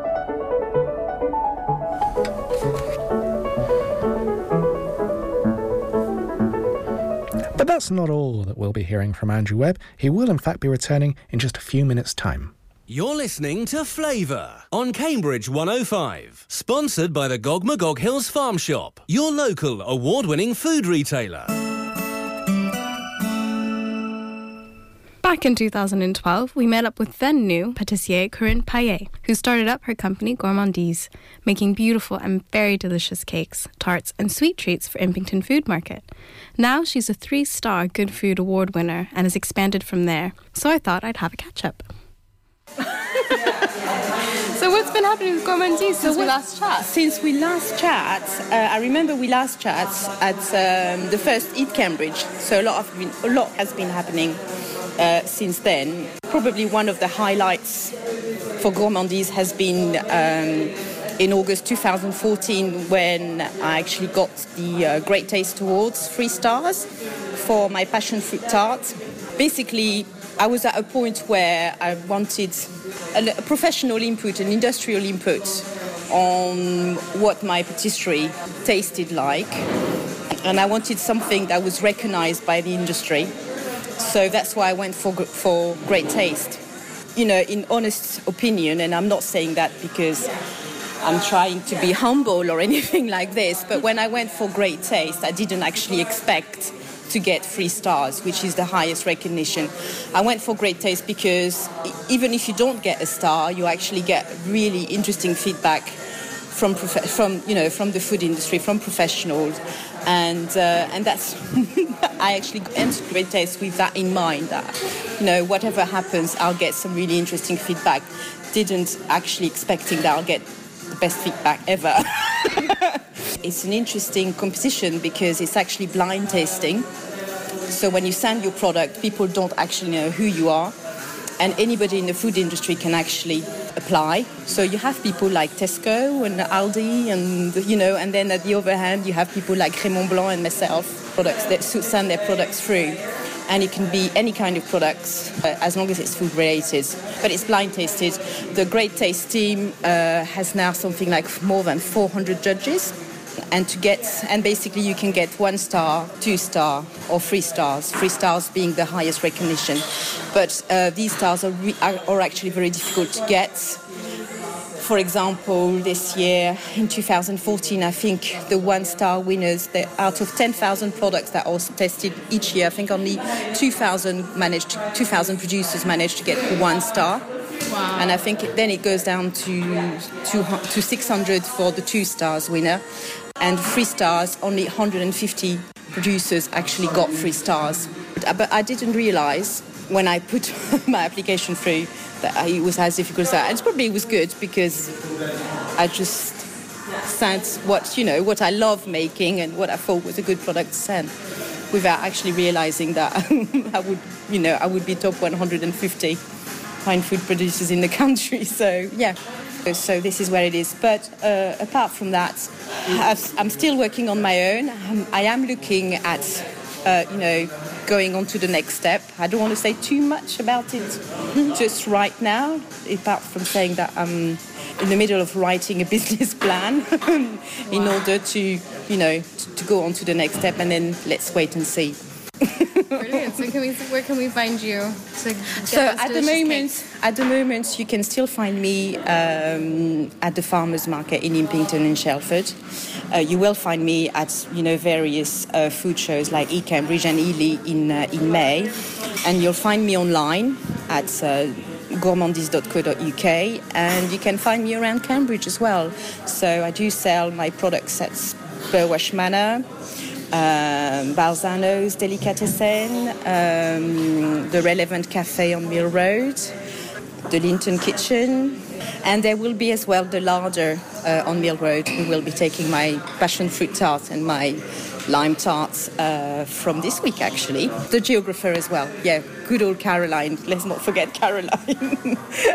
But that's not all that we'll be hearing from Andrew Webb. He will in fact be returning in just a few minutes' time.
You're listening to Flavour on Cambridge 105. Sponsored by the Gog Magog Hills Farm Shop, your local award-winning food retailer.
Back in 2012, we met up with then-new pâtissier Corinne Payet, who started up her company Gourmandise, making beautiful and very delicious cakes, tarts and sweet treats for Impington Food Market. Now she's a 3-star Good Food Award winner and has expanded from there, so I thought I'd have a catch-up. So what's been happening with Gourmandise since we last chat?
Since we last chat, I remember we last chat at the first Eat Cambridge, so a lot has been happening since then. Probably one of the highlights for Gourmandise has been in August 2014 when I actually got the Great Taste Awards 3 stars for my passion fruit tart. basically, I was at a point where I wanted a professional input, an industrial input on what my patisserie tasted like. And I wanted something that was recognized by the industry. So that's why I went for great taste. You know, in honest opinion, and I'm not saying that because I'm trying to be humble or anything like this, but when I went for great taste, I didn't actually expect to get 3 stars, which is the highest recognition. I went for great taste because even if you don't get a star, you actually get really interesting feedback from the food industry, from professionals, and that's I actually entered great taste with that in mind. That whatever happens, I'll get some really interesting feedback. Didn't actually expecting that I'll get the best feedback ever. It's an interesting competition because it's actually blind tasting. So when you send your product, people don't actually know who you are, and anybody in the food industry can actually apply. So you have people like Tesco and Aldi, and then at the other hand, you have people like Raymond Blanc and myself, products that send their products through. And it can be any kind of products, as long as it's food related. But it's blind tasted. The Great Taste team has now something like more than 400 judges. And basically you can get 1 star, 2 star, or 3 stars. 3 stars being the highest recognition. But these stars are actually very difficult to get. For example, this year, in 2014, I think the 1-star winners, out of 10,000 products that are tested each year, I think only 2,000 producers managed to get 1 star. Wow. And I think then it goes down to 600 for the 2 stars winner. And 3 stars, only 150 producers actually got 3 stars. But I didn't realise when I put my application through that it was as difficult as that. And probably it was good because I just sent what I love making and what I thought was a good product to send, without actually realising that I would be top 150 fine food producers in the country. So yeah. So this is where it is. But apart from that, I'm still working on my own. I am looking at, going on to the next step. I don't want to say too much about it just right now, apart from saying that I'm in the middle of writing a business plan in order to go on to the next step, and then let's wait and see.
Brilliant. So where can we find you?
So at the moment, you can still find me at the Farmers Market in Impington and Shelford. You will find me at various food shows like Eat Cambridge and Ely in May, and you'll find me online at gourmandise.co.uk, and you can find me around Cambridge as well. So I do sell my products at Burwash Manor, Balzano's Delicatessen, the Relevant Cafe on Mill Road, the Linton Kitchen, and there will be as well the larder on Mill Road, who will be taking my passion fruit tart and my lime tarts from this week, actually. The Geographer as well. Yeah, good old Caroline. Let's not forget Caroline.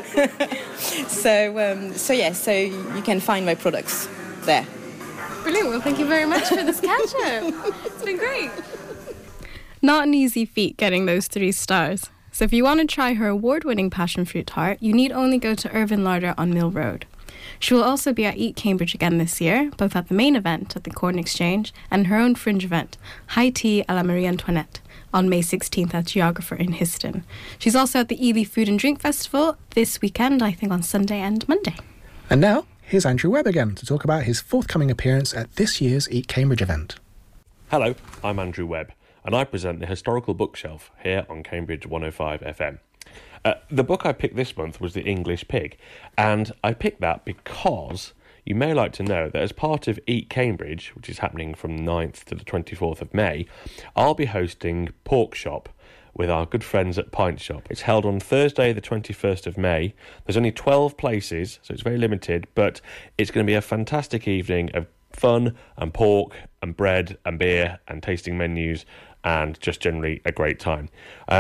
So you can find my products there.
Brilliant. Well, thank you very much for this catch-up. It's been great. Not an easy feat getting those 3 stars. So if you want to try her award-winning passion fruit tart, you need only go to Irvine Larder on Mill Road. She will also be at Eat Cambridge again this year, both at the main event at the Corn Exchange and her own fringe event, High Tea à la Marie Antoinette, on May 16th at Geographer in Histon. She's also at the Ely Food and Drink Festival this weekend, I think on Sunday and Monday.
And now, here's Andrew Webb again to talk about his forthcoming appearance at this year's Eat Cambridge event.
Hello, I'm Andrew Webb, and I present the Historical Bookshelf here on Cambridge 105 FM. The book I picked this month was The English Pig, and I picked that because you may like to know that as part of Eat Cambridge, which is happening from 9th to the 24th of May, I'll be hosting Pork Shop with our good friends at Pint Shop. It's held on Thursday the 21st of May. There's only 12 places, so it's very limited, but it's going to be a fantastic evening of fun and pork and bread and beer and tasting menus and just generally a great time.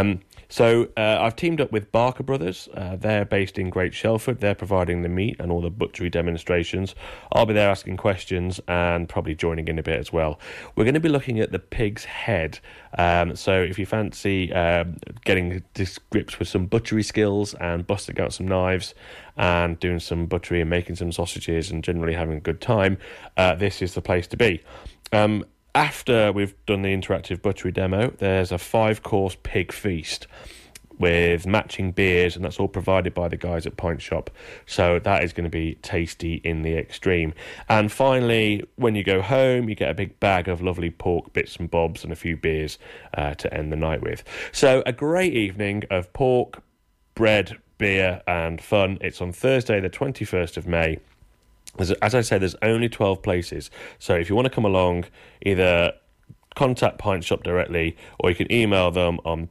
So I've teamed up with Barker Brothers. They're based in Great Shelford. They're providing the meat and all the butchery demonstrations. I'll be there asking questions and probably joining in a bit as well. We're going to be looking at the pig's head. So if you fancy getting to grips with some butchery skills and busting out some knives and doing some butchery and making some sausages and generally having a good time, this is the place to be. After we've done the interactive butchery demo, there's a 5-course pig feast with matching beers, and that's all provided by the guys at Pint Shop. So that is going to be tasty in the extreme. And finally, when you go home, you get a big bag of lovely pork bits and bobs and a few beers to end the night with. So a great evening of pork, bread, beer and fun. It's on Thursday, the 21st of May. As I said, there's only 12 places. So if you want to come along, either contact Pint Shop directly or you can email them on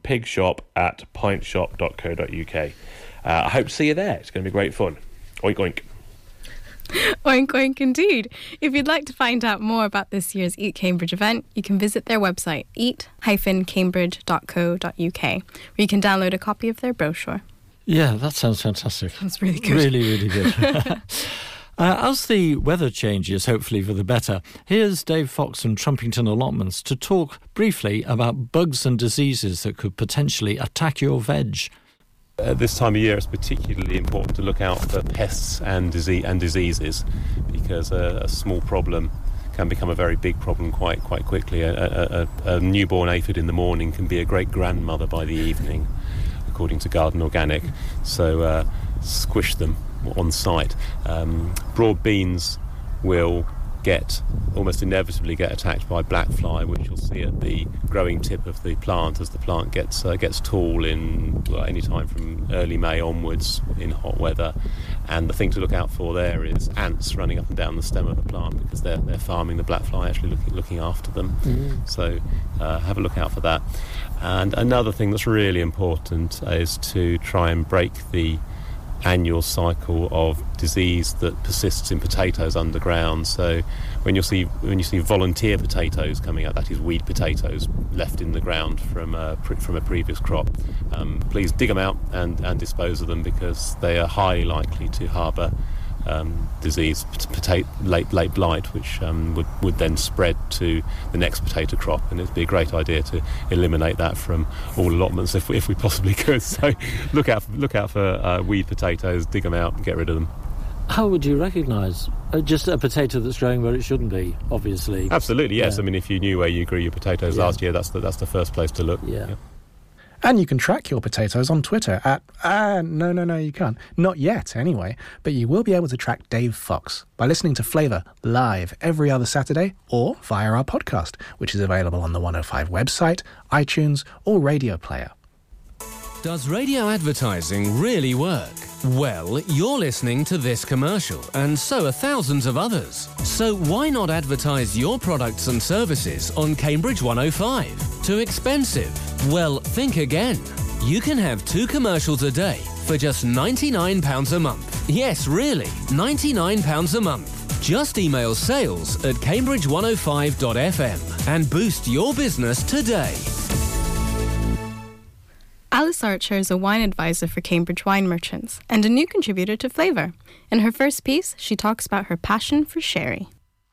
pigshop@pintshop.co.uk. I hope to see you there. It's going to be great fun. Oink, oink.
Oink, oink indeed. If you'd like to find out more about this year's Eat Cambridge event, you can visit their website, eat-cambridge.co.uk, where you can download a copy of their brochure.
Yeah, that sounds fantastic.
That's really good.
Really, really good. As the weather changes, hopefully for the better, here's Dave Fox from Trumpington Allotments to talk briefly about bugs and diseases that could potentially attack your veg.
At this time of year, it's particularly important to look out for pests and diseases, because a small problem can become a very big problem quite quickly. A newborn aphid in the morning can be a great-grandmother by the evening, according to Garden Organic. So squish them on site. Broad beans will almost inevitably get attacked by black fly, which you'll see at the growing tip of the plant as the plant gets tall in any time from early May onwards in hot weather. And the thing to look out for there is ants running up and down the stem of the plant, because they're farming the black fly, actually looking after them. So have a look out for that. And another thing that's really important is to try and break the annual cycle of disease that persists in potatoes underground. So when you see volunteer potatoes coming out, that is weed potatoes left in the ground from a previous crop, please dig them out and dispose of them, because they are highly likely to harbour disease, late blight, which would then spread to the next potato crop, and it'd be a great idea to eliminate that from all allotments if we possibly could. So look out for weed potatoes, dig them out and get rid of them.
How would you recognise just a potato that's growing where it shouldn't be, obviously?
Absolutely, yes.
Yeah.
I mean, if you knew where you grew your potatoes last year, that's the first place to look.
Yeah.
And you can track your potatoes on Twitter at... No, you can't. Not yet, anyway. But you will be able to track Dave Fox by listening to Flavour live every other Saturday, or via our podcast, which is available on the 105 website, iTunes or Radio Player.
Does radio advertising really work? Well, you're listening to this commercial, and so are thousands of others. So why not advertise your products and services on Cambridge 105? Too expensive? Well, think again. You can have 2 commercials a day for just £99 a month. Yes, really, £99 a month. Just email sales@cambridge105.fm and boost your business today.
Alice Archer is a wine advisor for Cambridge Wine Merchants and a new contributor to Flavour. In her first piece, she talks about her passion for sherry.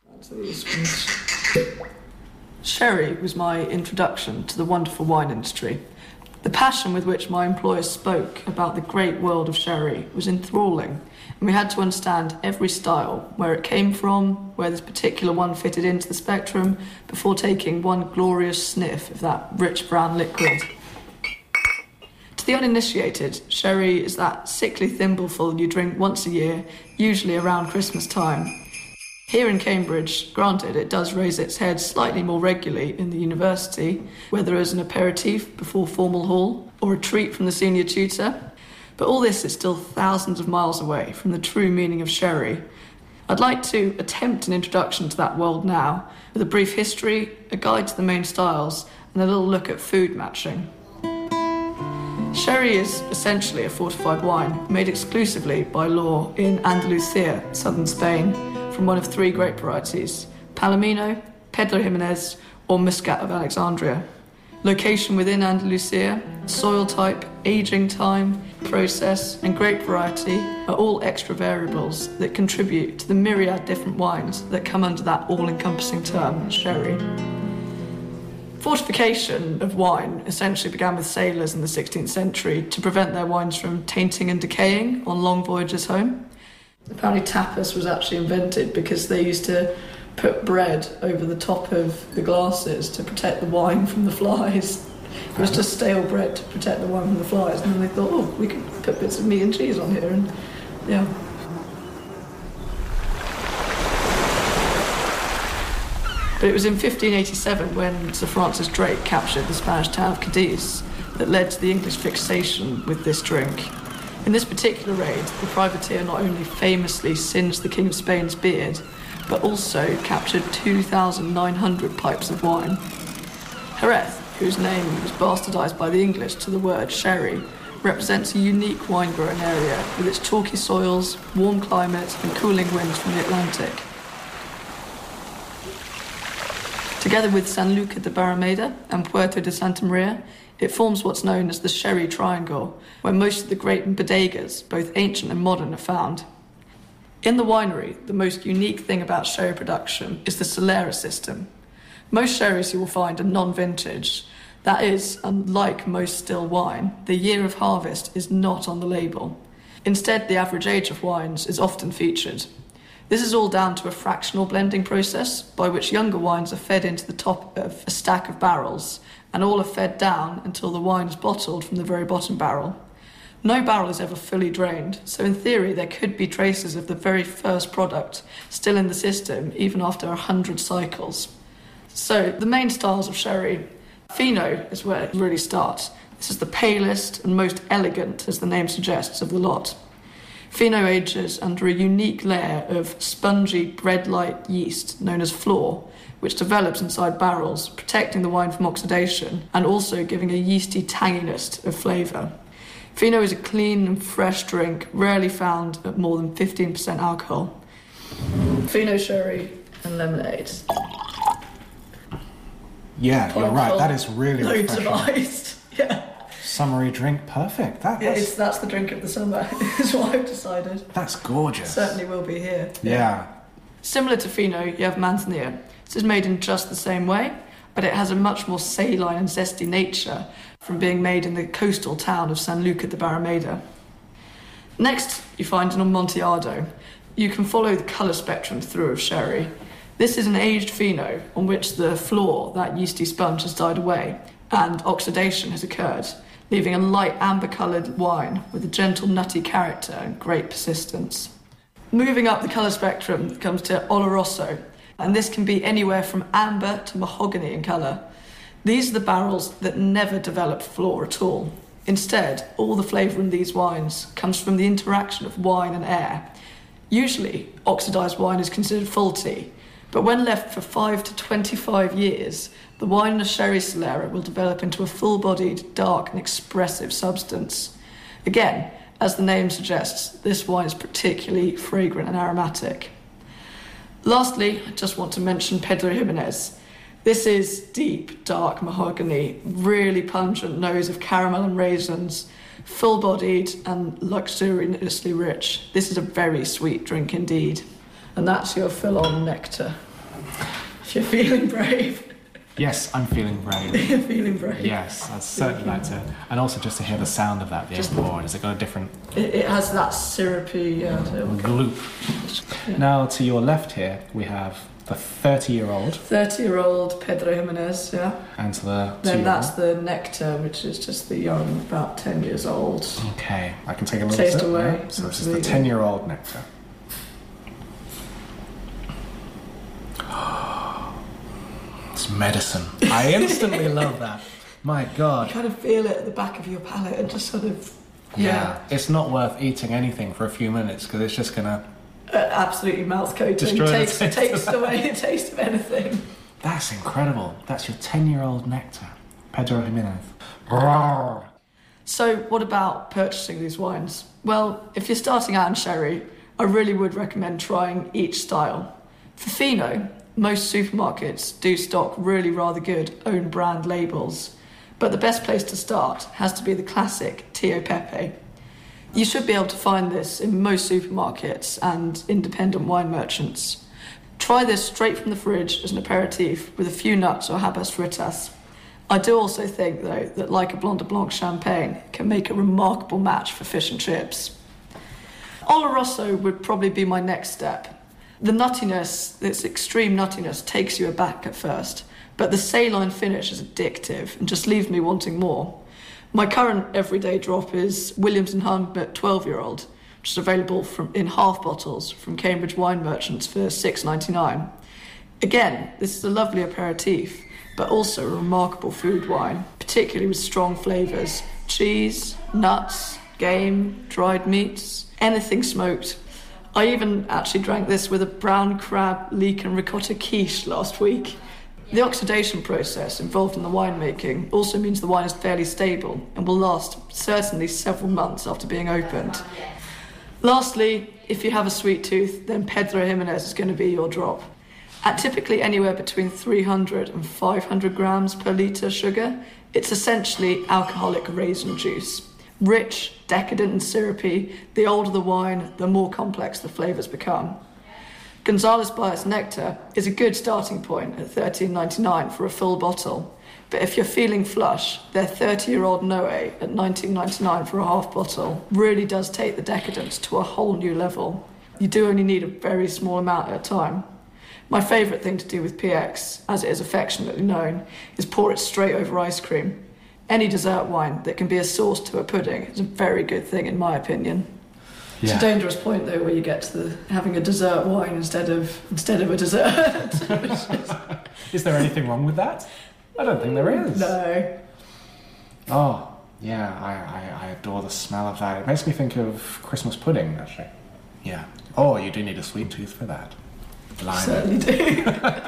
Sherry was my introduction to the wonderful wine industry. The passion with which my employers spoke about the great world of sherry was enthralling, and we had to understand every style, where it came from, where this particular one fitted into the spectrum, before taking one glorious sniff of that rich brown liquid. To the uninitiated, sherry is that sickly thimbleful you drink once a year, usually around Christmas time. Here in Cambridge, granted, it does raise its head slightly more regularly in the university, whether as an aperitif before formal hall or a treat from the senior tutor. But all this is still thousands of miles away from the true meaning of sherry. I'd like to attempt an introduction to that world now, with a brief history, a guide to the main styles, and a little look at food matching. Sherry is essentially a fortified wine made exclusively by law in Andalusia, southern Spain, from one of 3 grape varieties, Palomino, Pedro Jimenez or Muscat of Alexandria. Location within Andalusia, soil type, aging time, process, and grape variety are all extra variables that contribute to the myriad different wines that come under that all-encompassing term, sherry. Fortification of wine essentially began with sailors in the 16th century to prevent their wines from tainting and decaying on long voyages home. Apparently tapas was actually invented because they used to put bread over the top of the glasses to protect the wine from the flies. It was just stale bread to protect the wine from the flies, and then they thought, oh, we could put bits of meat and cheese on here, and yeah. But it was in 1587 when Sir Francis Drake captured the Spanish town of Cadiz that led to the English fixation with this drink. In this particular raid, the privateer not only famously singed the King of Spain's beard, but also captured 2,900 pipes of wine. Jerez, whose name was bastardised by the English to the word sherry, represents a unique wine-growing area with its chalky soils, warm climate and cooling winds from the Atlantic. Together with Sanlúcar de Barrameda and Puerto de Santa Maria, it forms what's known as the Sherry Triangle, where most of the great bodegas, both ancient and modern, are found. In the winery, the most unique thing about sherry production is the Solera system. Most sherries you will find are non-vintage. That is, unlike most still wine, the year of harvest is not on the label. Instead, the average age of wines is often featured. This is all down to a fractional blending process by which younger wines are fed into the top of a stack of barrels, and all are fed down until the wine is bottled from the very bottom barrel. No barrel is ever fully drained, so in theory there could be traces of the very first product still in the system even after 100 cycles. So the main styles of sherry, Fino is where it really starts. This is the palest and most elegant, as the name suggests, of the lot. Fino ages under a unique layer of spongy bread-like yeast known as flor, which develops inside barrels, protecting the wine from oxidation and also giving a yeasty tanginess of flavour. Fino is a clean and fresh drink, rarely found at more than 15% alcohol. Fino sherry and lemonade.
Yeah, you're right. That is really
loads
refreshing.
of ice. Yeah.
Summery drink, perfect.
That's the drink of the summer, is what I've decided.
That's gorgeous.
Certainly will be here.
Yeah.
Similar to Fino, you have Manzanilla. This is made in just the same way, but it has a much more saline and zesty nature from being made in the coastal town of Sanlúcar de Barrameda. Next, you find an Amontillado. You can follow the colour spectrum through of sherry. This is an aged Fino on which the flor, that yeasty sponge, has died away and oxidation has occurred, leaving a light amber-coloured wine with a gentle nutty character and great persistence. Moving up the colour spectrum comes to Oloroso, and this can be anywhere from amber to mahogany in colour. These are the barrels that never develop flor at all. Instead, all the flavour in these wines comes from the interaction of wine and air. Usually, oxidised wine is considered faulty, but when left for 5 to 25 years, the wine in a sherry Solera will develop into a full-bodied, dark and expressive substance. Again, as the name suggests, this wine is particularly fragrant and aromatic. Lastly, I just want to mention Pedro Jimenez. This is deep, dark mahogany, really pungent nose of caramel and raisins, full-bodied and luxuriously rich. This is a very sweet drink indeed. And that's your fill-on nectar. If you're feeling brave.
Yes, I'm feeling brave.
You're feeling brave.
Yes, I'd certainly like to. And also just to hear the sound of that being poured. Has it got a different...
It has that syrupy...
gloop.
Yeah.
Now, to your left here, we have the 30-year-old.
30-year-old Pedro Jimenez, yeah.
And to the
then that's the nectar, which is just the young, about 10 years old.
Okay, I can take a little
Taste
sip.
away.
Yeah? So this is the 10-year-old nectar. It's medicine. I instantly love that. My God.
You kind of feel it at the back of your palate and just sort of...
Yeah. It's not worth eating anything for a few minutes because it's just going to...
absolutely mouth-coating. Takes away the taste of anything.
That's incredible. That's your 10-year-old nectar. Pedro Jimenez.
So what about purchasing these wines? Well, if you're starting out in sherry, I really would recommend trying each style. For Fino, most supermarkets do stock really rather good own brand labels. But the best place to start has to be the classic Tio Pepe. You should be able to find this in most supermarkets and independent wine merchants. Try this straight from the fridge as an aperitif with a few nuts or habas fritas. I do also think, though, that like a Blanc de Blanc champagne can make a remarkable match for fish and chips. Oloroso would probably be my next step. The nuttiness, this extreme nuttiness, takes you aback at first, but the saline finish is addictive and just leaves me wanting more. My current everyday drop is Williams & Humbert 12-year-old, which is available in half bottles from Cambridge wine merchants for $6.99. Again, this is a lovely aperitif, but also a remarkable food wine, particularly with strong flavours. Cheese, nuts, game, dried meats, anything smoked. I even actually drank this with a brown crab, leek and ricotta quiche last week. The oxidation process involved in the winemaking also means the wine is fairly stable and will last certainly several months after being opened. Lastly, if you have a sweet tooth, then Pedro Jimenez is going to be your drop. At typically anywhere between 300 and 500 grams per litre sugar, it's essentially alcoholic raisin juice. Rich, decadent and syrupy, the older the wine, the more complex the flavours become. Gonzalez Bias Nectar is a good starting point at $13.99 for a full bottle, but if you're feeling flush, their 30-year-old Noe at $19.99 for a half bottle really does take the decadence to a whole new level. You do only need a very small amount at a time. My favourite thing to do with PX, as it is affectionately known, is pour it straight over ice cream. Any dessert wine that can be a sauce to a pudding is a very good thing, in my opinion. Yeah. It's a dangerous point, though, where you get to having a dessert wine instead of a dessert.
Is there anything wrong with that? I don't think there is.
No.
Oh, yeah, I adore the smell of that. It makes me think of Christmas pudding, actually. Yeah. Oh, you do need a sweet tooth for that. Blimey.
Certainly do.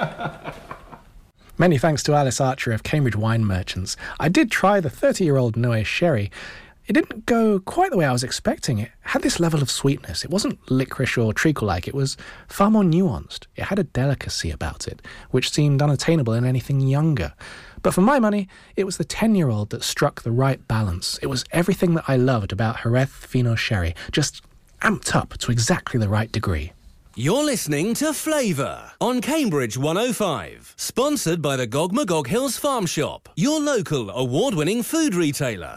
Many thanks to Alice Archer of Cambridge Wine Merchants. I did try the 30-year-old Noe Sherry. It didn't go quite the way I was expecting. It had this level of sweetness. It wasn't licorice or treacle-like. It was far more nuanced. It had a delicacy about it, which seemed unattainable in anything younger. But for my money, it was the 10-year-old that struck the right balance. It was everything that I loved about Jerez Fino Sherry, just amped up to exactly the right degree.
You're listening to Flavour on Cambridge 105. Sponsored by the Gog Magog Hills Farm Shop, your local award-winning food retailer.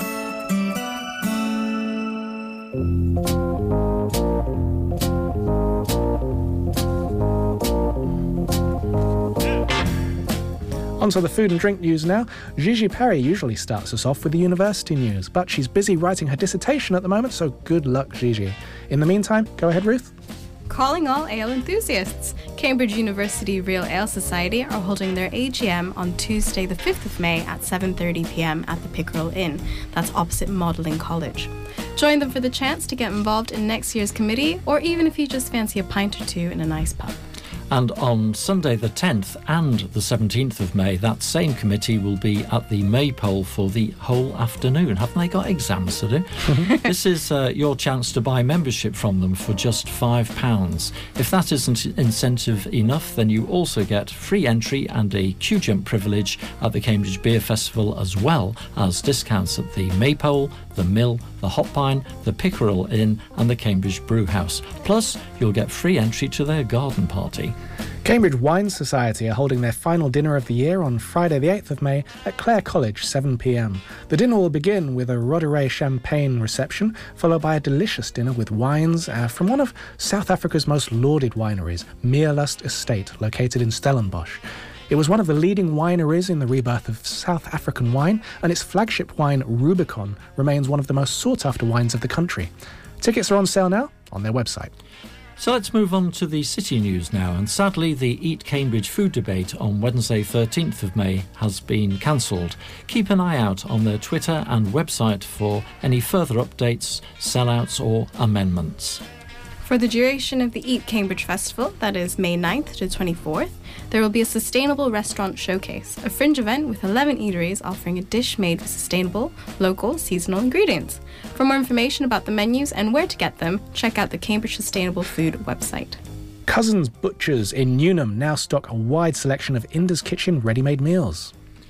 Onto the food and drink news now. Gigi Perry usually starts us off with the university news, but she's busy writing her dissertation at the moment, so good luck, Gigi. In the meantime, go ahead, Ruth.
Calling all ale enthusiasts. Cambridge University Real Ale Society are holding their AGM on Tuesday the 5th of May at 7:30pm at the Pickerel Inn. That's opposite Modelling College. Join them for the chance to get involved in next year's committee, or even if you just fancy a pint or two in a nice pub.
And on Sunday the 10th and the 17th of May, that same committee will be at the Maypole for the whole afternoon. Haven't they got exams to do? This is your chance to buy membership from them for just £5. If that isn't incentive enough, then you also get free entry and a queue jump privilege at the Cambridge Beer Festival, as well as discounts at the Maypole, the Mill, the Hop Pine, the Pickerel Inn and the Cambridge Brewhouse. Plus, you'll get free entry to their garden party.
Cambridge Wine Society are holding their final dinner of the year on Friday the 8th of May at Clare College, 7pm. The dinner will begin with a Roederer champagne reception, followed by a delicious dinner with wines from one of South Africa's most lauded wineries, Meerlust Estate, located in Stellenbosch. It was one of the leading wineries in the rebirth of South African wine, and its flagship wine, Rubicon, remains one of the most sought-after wines of the country. Tickets are on sale now on their website.
So let's move on to the city news now, and sadly the Eat Cambridge food debate on Wednesday 13th of May has been cancelled. Keep an eye out on their Twitter and website for any further updates, sellouts or amendments.
For the duration of the Eat Cambridge Festival, that is May 9th to 24th, there will be a sustainable restaurant showcase, a fringe event with 11 eateries offering a dish made with sustainable, local, seasonal ingredients. For more information about the menus and where to get them, check out the Cambridge Sustainable Food website.
Cousins Butchers in Newnham now stock a wide selection of Inda's Kitchen ready-made meals.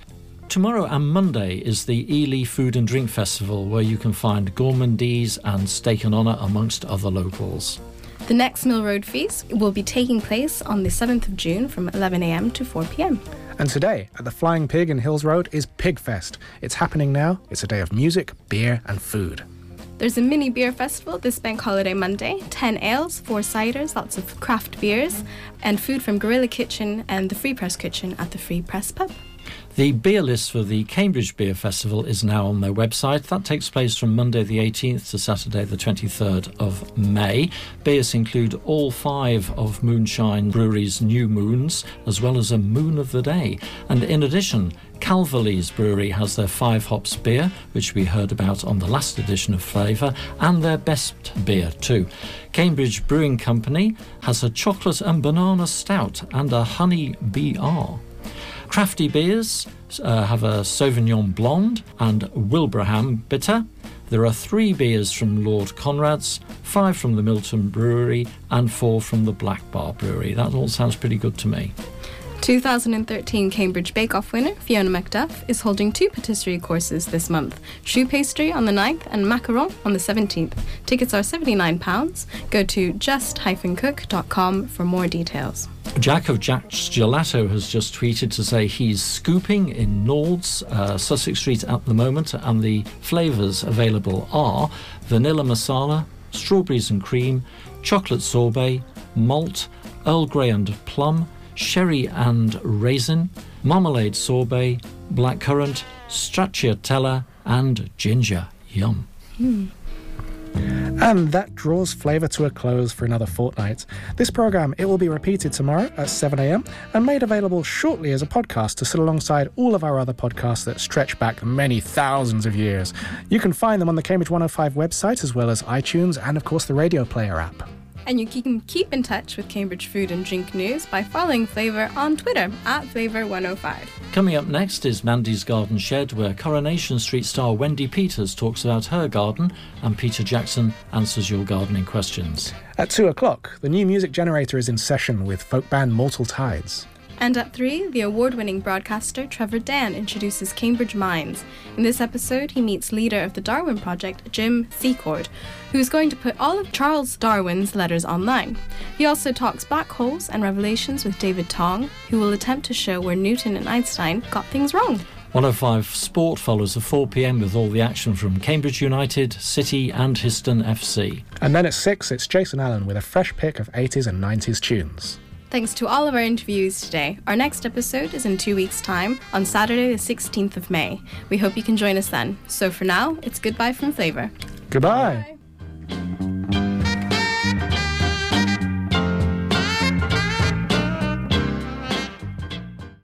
Tomorrow and Monday is the Ely Food and Drink Festival, where you can find gourmandise and steak and honour amongst other locals.
The next Mill Road Feast will be taking place on the 7th of June from 11 a.m. to 4 p.m.
And today, at the Flying Pig in Hills Road, is Pigfest. It's happening now. It's a day of music, beer and food.
There's a mini beer festival this bank holiday Monday. 10 ales, 4 ciders, lots of craft beers, and food from Gorilla Kitchen and the Free Press Kitchen at the Free Press Pub.
The beer list for the Cambridge Beer Festival is now on their website. That takes place from Monday the 18th to Saturday the 23rd of May. Beers include all 5 of Moonshine Brewery's New Moons, as well as a Moon of the Day. And in addition, Calverley's Brewery has their 5 hops beer, which we heard about on the last edition of Flavour, and their best beer too. Cambridge Brewing Company has a chocolate and banana stout and a honey BR. Crafty beers have a Sauvignon Blonde and Wilbraham Bitter. There are 3 beers from Lord Conrad's, 5 from the Milton Brewery and 4 from the Black Bar Brewery. That all sounds pretty good to me.
2013 Cambridge Bake Off winner Fiona McDuff is holding 2 patisserie courses this month. Choux pastry on the 9th and macaron on the 17th. Tickets are £79. Go to just-cook.com for more details.
Jack of Jack's Gelato has just tweeted to say he's scooping in Nords, Sussex Street at the moment, and the flavours available are vanilla masala, strawberries and cream, chocolate sorbet, malt, Earl Grey and plum, sherry and raisin, marmalade sorbet, blackcurrant, stracciatella and ginger. Yum.
And that draws Flavour to a close for another fortnight. This programme, it will be repeated tomorrow at 7 a.m. and made available shortly as a podcast to sit alongside all of our other podcasts that stretch back many thousands of years. You can find them on the Cambridge 105 website, as well as iTunes and, of course, the Radio Player app.
And you can keep in touch with Cambridge Food and Drink News by following Flavour on Twitter at Flavour105.
Coming up next is Mandy's Garden Shed, where Coronation Street star Wendy Peters talks about her garden and Peter Jackson answers your gardening questions.
At 2 o'clock, the new music generator is in session with folk band Mortal Tides.
And at 3, the award-winning broadcaster Trevor Dan introduces Cambridge Minds. In this episode, he meets leader of the Darwin Project, Jim Secord, who is going to put all of Charles Darwin's letters online. He also talks black holes and revelations with David Tong, who will attempt to show where Newton and Einstein got things wrong.
105 Sport follows at 4 p.m. with all the action from Cambridge United, City and Histon FC.
And then at 6, it's Jason Allen with a fresh pick of 80s and 90s tunes.
Thanks to all of our interviews today. Our next episode is in 2 weeks' time, on Saturday the 16th of May. We hope you can join us then. So for now, it's goodbye from Flavour.
Goodbye. Bye.